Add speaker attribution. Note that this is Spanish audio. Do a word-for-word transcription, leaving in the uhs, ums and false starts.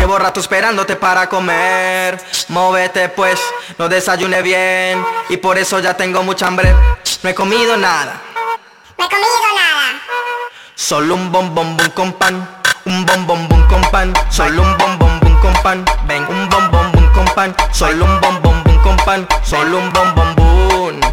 Speaker 1: Llevo rato esperándote para comer. Móvete pues, no desayuné bien y por eso ya tengo mucha hambre. No he comido nada.
Speaker 2: No he comido nada.
Speaker 1: Solo un bombón bum con pan. Un bombón bum con pan. Solo un bombón bum con pan. Ven, un bombón bum con pan. Solo un bombón bum con pan. Solo un bombón bum.